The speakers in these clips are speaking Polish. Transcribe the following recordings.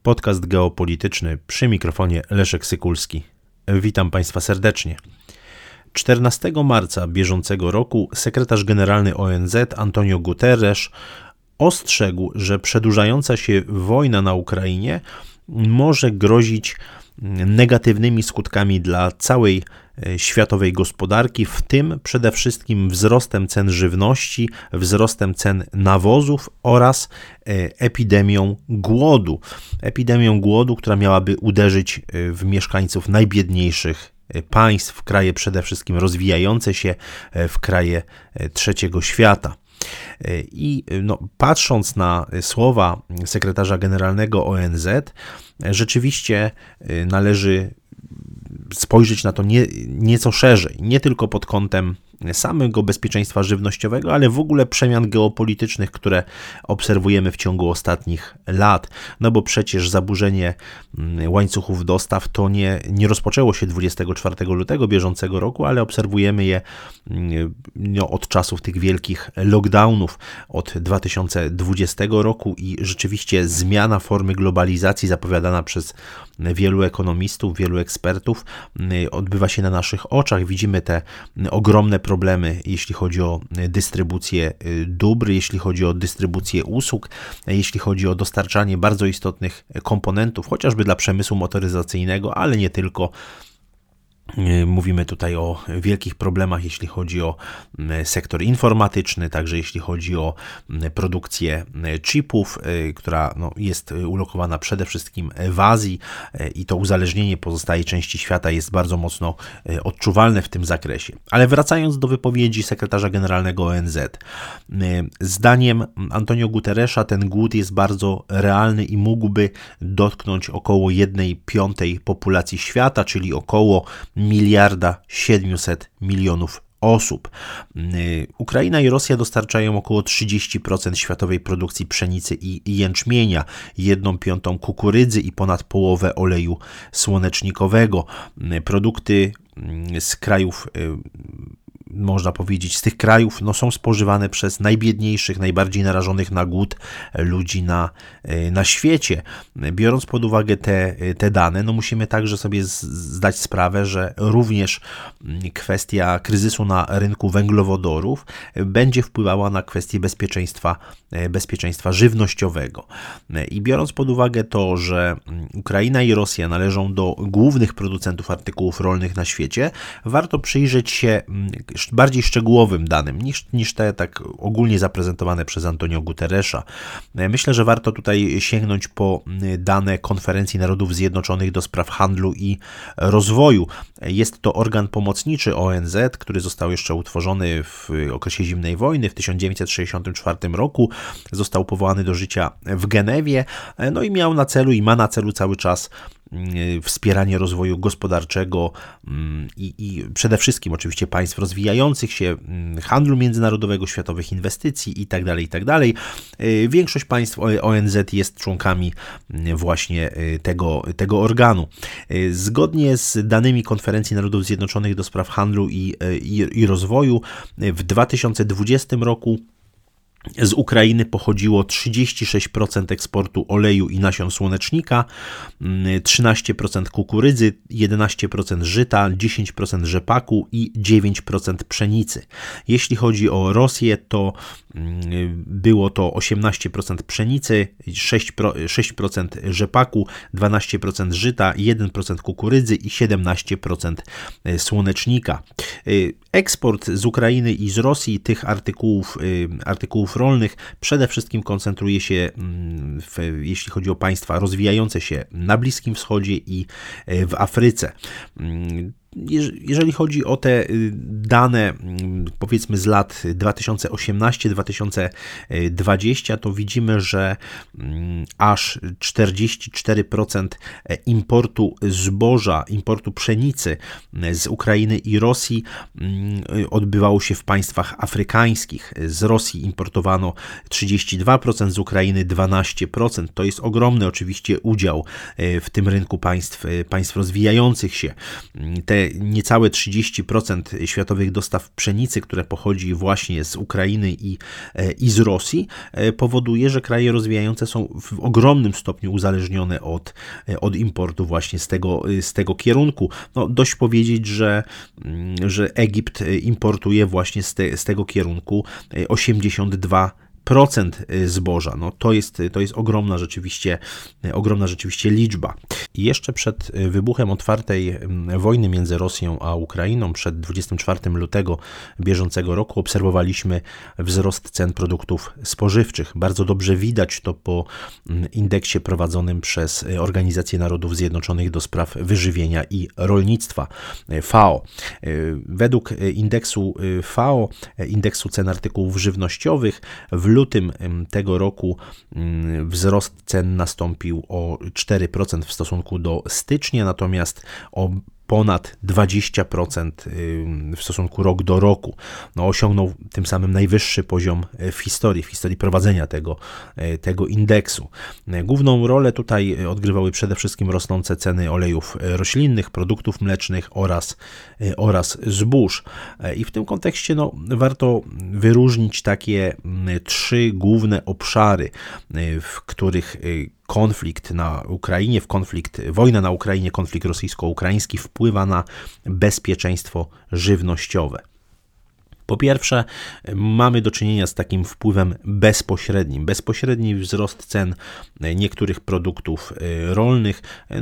Podcast geopolityczny, przy mikrofonie Leszek Sykulski. Witam Państwa serdecznie. 14 marca bieżącego roku sekretarz generalny ONZ Antonio Guterres ostrzegł, że przedłużająca się wojna na Ukrainie może grozić negatywnymi skutkami dla całej światowej gospodarki, w tym przede wszystkim wzrostem cen żywności, wzrostem cen nawozów oraz epidemią głodu. Epidemią głodu, która miałaby uderzyć w mieszkańców najbiedniejszych państw, w kraje przede wszystkim rozwijające się, w kraje trzeciego świata. I patrząc na słowa sekretarza generalnego ONZ, rzeczywiście należy spojrzeć na to nieco szerzej, nie tylko pod kątem samego bezpieczeństwa żywnościowego, ale w ogóle przemian geopolitycznych, które obserwujemy w ciągu ostatnich lat. No bo przecież zaburzenie łańcuchów dostaw to nie rozpoczęło się 24 lutego bieżącego roku, ale obserwujemy je od czasów tych wielkich lockdownów od 2020 roku i rzeczywiście zmiana formy globalizacji zapowiadana przez wielu ekonomistów, wielu ekspertów odbywa się na naszych oczach. Widzimy te ogromne problemy, jeśli chodzi o dystrybucję dóbr, jeśli chodzi o dystrybucję usług, jeśli chodzi o dostarczanie bardzo istotnych komponentów, chociażby dla przemysłu motoryzacyjnego, ale nie tylko. Mówimy tutaj o wielkich problemach, jeśli chodzi o sektor informatyczny, także jeśli chodzi o produkcję chipów, która jest ulokowana przede wszystkim w Azji i to uzależnienie pozostałej części świata jest bardzo mocno odczuwalne w tym zakresie. Ale wracając do wypowiedzi sekretarza generalnego ONZ, zdaniem Antonio Guterresa ten głód jest bardzo realny i mógłby dotknąć około 1/5 populacji świata, czyli około 1,7 miliarda osób. Ukraina i Rosja dostarczają około 30% światowej produkcji pszenicy i jęczmienia, 1/5 kukurydzy i ponad połowę oleju słonecznikowego. Produkty z krajów, można powiedzieć, z tych krajów są spożywane przez najbiedniejszych, najbardziej narażonych na głód ludzi na świecie. Biorąc pod uwagę te dane, musimy także sobie zdać sprawę, że również kwestia kryzysu na rynku węglowodorów będzie wpływała na kwestię bezpieczeństwa żywnościowego. I biorąc pod uwagę to, że Ukraina i Rosja należą do głównych producentów artykułów rolnych na świecie, warto przyjrzeć się bardziej szczegółowym danym niż te tak ogólnie zaprezentowane przez Antonio Guterresa. Myślę, że warto tutaj sięgnąć po dane Konferencji Narodów Zjednoczonych do spraw handlu i rozwoju. Jest to organ pomocniczy ONZ, który został jeszcze utworzony w okresie zimnej wojny w 1964 roku. Został powołany do życia w Genewie, i miał na celu i ma na celu cały czas wspieranie rozwoju gospodarczego i przede wszystkim oczywiście państw rozwijających się, handlu międzynarodowego, światowych inwestycji itd. Większość państw ONZ jest członkami właśnie tego organu. Zgodnie z danymi Konferencji Narodów Zjednoczonych do spraw handlu i rozwoju w 2020 roku z Ukrainy pochodziło 36% eksportu oleju i nasion słonecznika, 13% kukurydzy, 11% żyta, 10% rzepaku i 9% pszenicy. Jeśli chodzi o Rosję, to było to 18% pszenicy, 6% rzepaku, 12% żyta, 1% kukurydzy i 17% słonecznika. Eksport z Ukrainy i z Rosji tych artykułów rolnych przede wszystkim koncentruje się, jeśli chodzi o państwa rozwijające się na Bliskim Wschodzie i w Afryce. Jeżeli chodzi o te dane, powiedzmy z lat 2018-2020, to widzimy, że aż 44% importu zboża, importu pszenicy z Ukrainy i Rosji odbywało się w państwach afrykańskich. Z Rosji importowano 32%, z Ukrainy 12%. To jest ogromny oczywiście udział w tym rynku państw rozwijających się. Te niecałe 30% światowej dodatkowych dostaw pszenicy, które pochodzi właśnie z Ukrainy i z Rosji, powoduje, że kraje rozwijające są w ogromnym stopniu uzależnione od importu właśnie z tego kierunku. No, dość powiedzieć, że Egipt importuje właśnie z tego kierunku 82% zboża. No, to jest ogromna rzeczywiście liczba. I jeszcze przed wybuchem otwartej wojny między Rosją a Ukrainą, przed 24 lutego bieżącego roku, obserwowaliśmy wzrost cen produktów spożywczych. Bardzo dobrze widać to po indeksie prowadzonym przez Organizację Narodów Zjednoczonych do spraw wyżywienia i rolnictwa, FAO. Według indeksu FAO, indeksu cen artykułów żywnościowych, w lutym tego roku wzrost cen nastąpił o 4% w stosunku do stycznia, natomiast o ponad 20% w stosunku rok do roku. No, osiągnął tym samym najwyższy poziom w historii prowadzenia tego indeksu. Główną rolę tutaj odgrywały przede wszystkim rosnące ceny olejów roślinnych, produktów mlecznych oraz zbóż. I w tym kontekście warto wyróżnić takie 3 główne obszary, w których konflikt na Ukrainie, wojna na Ukrainie, konflikt rosyjsko-ukraiński wpływa na bezpieczeństwo żywnościowe. Po pierwsze, mamy do czynienia z takim wpływem bezpośrednim. Bezpośredni wzrost cen niektórych produktów rolnych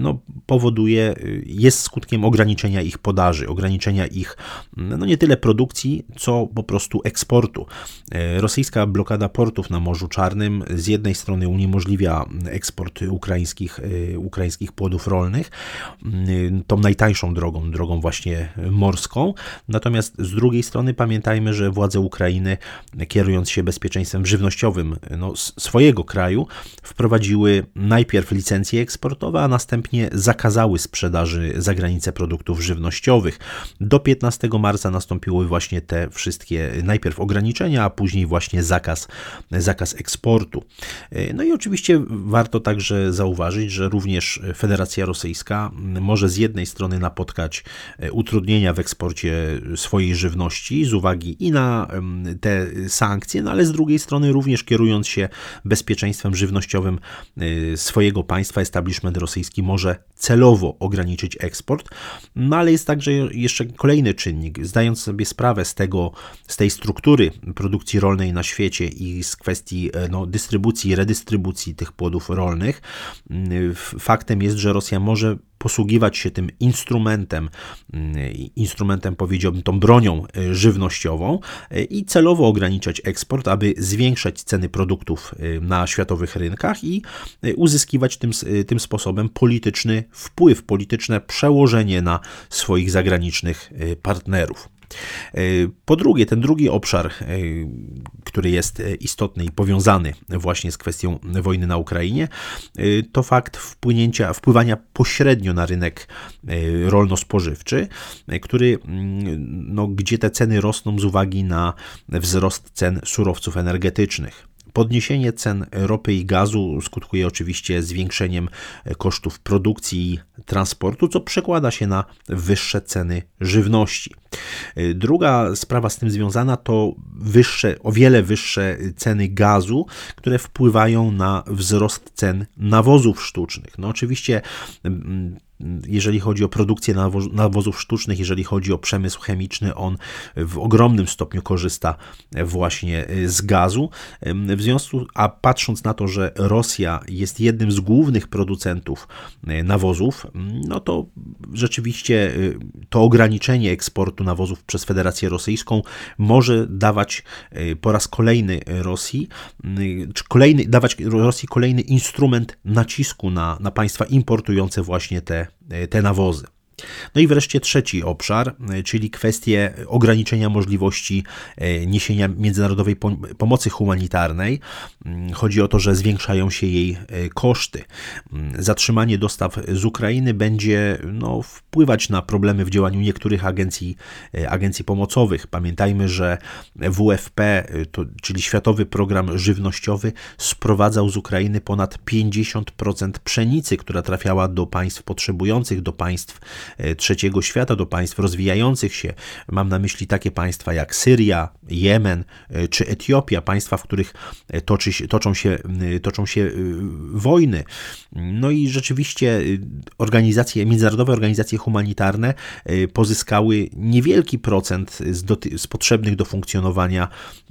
jest skutkiem ograniczenia ich podaży, ograniczenia ich nie tyle produkcji, co po prostu eksportu. Rosyjska blokada portów na Morzu Czarnym z jednej strony uniemożliwia eksport ukraińskich płodów rolnych, tą najtańszą drogą właśnie morską, natomiast z drugiej strony pamiętajmy, że władze Ukrainy, kierując się bezpieczeństwem żywnościowym swojego kraju, wprowadziły najpierw licencje eksportowe, a następnie zakazały sprzedaży za granicę produktów żywnościowych. Do 15 marca nastąpiły właśnie te wszystkie najpierw ograniczenia, a później właśnie zakaz eksportu. No i oczywiście warto także zauważyć, że również Federacja Rosyjska może z jednej strony napotkać utrudnienia w eksporcie swojej żywności z uwagi i na te sankcje, ale z drugiej strony również kierując się bezpieczeństwem żywnościowym swojego państwa, establishment rosyjski może celowo ograniczyć eksport, ale jest także jeszcze kolejny czynnik. Zdając sobie sprawę z tej struktury produkcji rolnej na świecie i z kwestii dystrybucji i redystrybucji tych płodów rolnych, faktem jest, że Rosja może posługiwać się tym instrumentem, powiedziałbym, tą bronią żywnościową i celowo ograniczać eksport, aby zwiększać ceny produktów na światowych rynkach i uzyskiwać tym sposobem polityczny wpływ, polityczne przełożenie na swoich zagranicznych partnerów. Po drugie, ten drugi obszar, który jest istotny i powiązany właśnie z kwestią wojny na Ukrainie, to fakt wpływania pośrednio na rynek rolno-spożywczy, gdzie te ceny rosną z uwagi na wzrost cen surowców energetycznych. Podniesienie cen ropy i gazu skutkuje oczywiście zwiększeniem kosztów produkcji i transportu, co przekłada się na wyższe ceny żywności. Druga sprawa z tym związana to o wiele wyższe ceny gazu, które wpływają na wzrost cen nawozów sztucznych. No oczywiście jeżeli chodzi o produkcję nawozów sztucznych, jeżeli chodzi o przemysł chemiczny, on w ogromnym stopniu korzysta właśnie z gazu. A patrząc na to, że Rosja jest jednym z głównych producentów nawozów, to rzeczywiście to ograniczenie eksportu nawozów przez Federację Rosyjską może dawać po raz kolejny dawać Rosji kolejny instrument nacisku na państwa importujące właśnie te nawozy. No i wreszcie trzeci obszar, czyli kwestie ograniczenia możliwości niesienia międzynarodowej pomocy humanitarnej. Chodzi o to, że zwiększają się jej koszty. Zatrzymanie dostaw z Ukrainy będzie wpływać na problemy w działaniu niektórych agencji pomocowych. Pamiętajmy, że WFP, czyli Światowy Program Żywnościowy, sprowadzał z Ukrainy ponad 50% pszenicy, która trafiała do państw potrzebujących, do państw trzeciego świata, do państw rozwijających się. Mam na myśli takie państwa jak Syria, Jemen czy Etiopia, państwa, w których toczą się wojny. No i rzeczywiście międzynarodowe organizacje humanitarne pozyskały niewielki procent z potrzebnych do funkcjonowania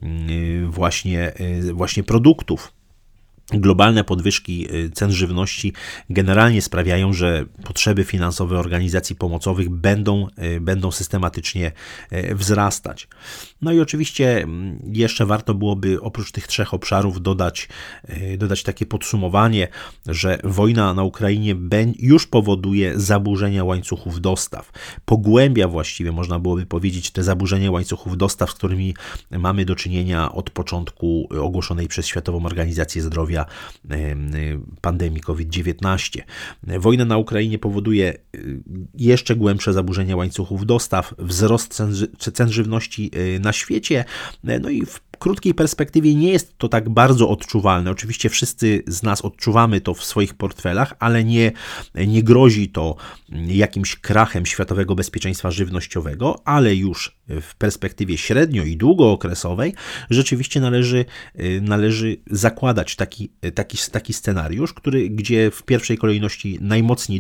właśnie produktów. Globalne podwyżki cen żywności generalnie sprawiają, że potrzeby finansowe organizacji pomocowych będą systematycznie wzrastać. No i oczywiście jeszcze warto byłoby oprócz tych 3 obszarów dodać takie podsumowanie, że wojna na Ukrainie już powoduje zaburzenia łańcuchów dostaw. Pogłębia właściwie, można byłoby powiedzieć, te zaburzenia łańcuchów dostaw, z którymi mamy do czynienia od początku ogłoszonej przez Światową Organizację Zdrowia pandemii COVID-19. Wojna na Ukrainie powoduje jeszcze głębsze zaburzenia łańcuchów dostaw, wzrost cen żywności na świecie, no i w krótkiej perspektywie nie jest to tak bardzo odczuwalne. Oczywiście wszyscy z nas odczuwamy to w swoich portfelach, ale nie grozi to jakimś krachem światowego bezpieczeństwa żywnościowego, ale już w perspektywie średnio- i długookresowej rzeczywiście należy zakładać taki scenariusz, gdzie w pierwszej kolejności najmocniej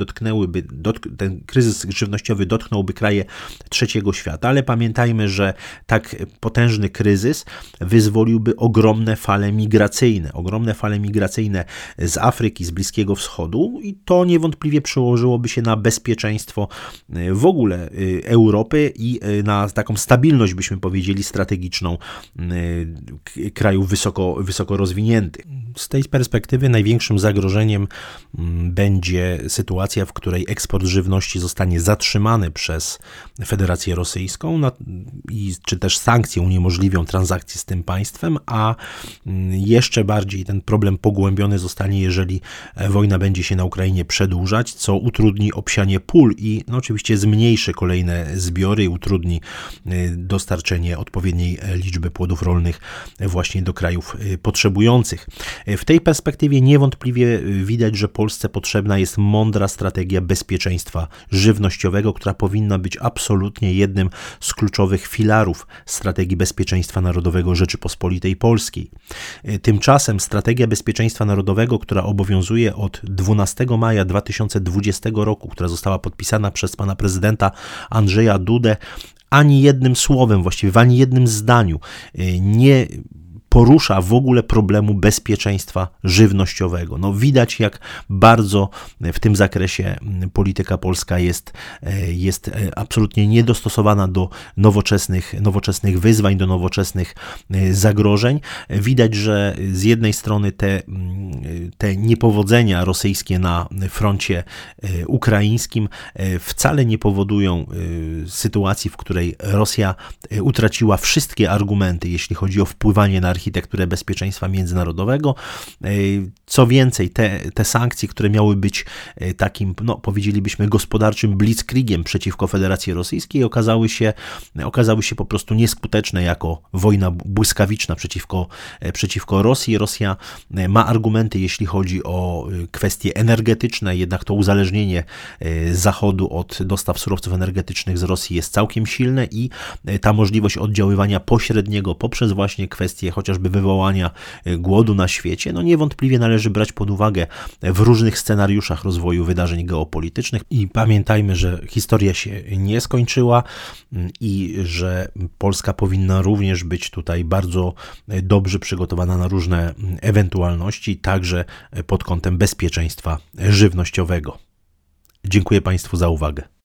ten kryzys żywnościowy dotknąłby kraje trzeciego świata, ale pamiętajmy, że tak potężny kryzys wyzwoliłby ogromne fale migracyjne z Afryki, z Bliskiego Wschodu i to niewątpliwie przełożyłoby się na bezpieczeństwo w ogóle Europy i na taką stabilność, byśmy powiedzieli, strategiczną krajów wysoko rozwiniętych. Z tej perspektywy największym zagrożeniem będzie sytuacja, w której eksport żywności zostanie zatrzymany przez Federację Rosyjską czy też sankcje uniemożliwią transakcje z tym państwem, a jeszcze bardziej ten problem pogłębiony zostanie, jeżeli wojna będzie się na Ukrainie przedłużać, co utrudni obsianie pól i oczywiście zmniejszy kolejne zbiory i utrudni dostarczenie odpowiedniej liczby płodów rolnych właśnie do krajów potrzebujących. W tej perspektywie niewątpliwie widać, że Polsce potrzebna jest mądra strategia bezpieczeństwa żywnościowego, która powinna być absolutnie jednym z kluczowych filarów strategii bezpieczeństwa narodowego Rzeczypospolitej Polskiej. Tymczasem strategia bezpieczeństwa narodowego, która obowiązuje od 12 maja 2020 roku, która została podpisana przez pana prezydenta Andrzeja Dudę, ani jednym słowem, właściwie w ani jednym zdaniu nie porusza w ogóle problemu bezpieczeństwa żywnościowego. No, widać, jak bardzo w tym zakresie polityka polska jest absolutnie niedostosowana do nowoczesnych wyzwań, do nowoczesnych zagrożeń. Widać, że z jednej strony te niepowodzenia rosyjskie na froncie ukraińskim wcale nie powodują sytuacji, w której Rosja utraciła wszystkie argumenty, jeśli chodzi o wpływanie na architekturę bezpieczeństwa międzynarodowego. Co więcej, te sankcje, które miały być takim, powiedzielibyśmy, gospodarczym blitzkriegiem przeciwko Federacji Rosyjskiej, okazały się po prostu nieskuteczne jako wojna błyskawiczna przeciwko Rosji. Rosja ma argumenty, jeśli chodzi o kwestie energetyczne, jednak to uzależnienie Zachodu od dostaw surowców energetycznych z Rosji jest całkiem silne i ta możliwość oddziaływania pośredniego poprzez właśnie kwestie chociażby wywołania głodu na świecie, niewątpliwie należy brać pod uwagę w różnych scenariuszach rozwoju wydarzeń geopolitycznych i pamiętajmy, że historia się nie skończyła i że Polska powinna również być tutaj bardzo dobrze przygotowana na różne ewentualności, także pod kątem bezpieczeństwa żywnościowego. Dziękuję Państwu za uwagę.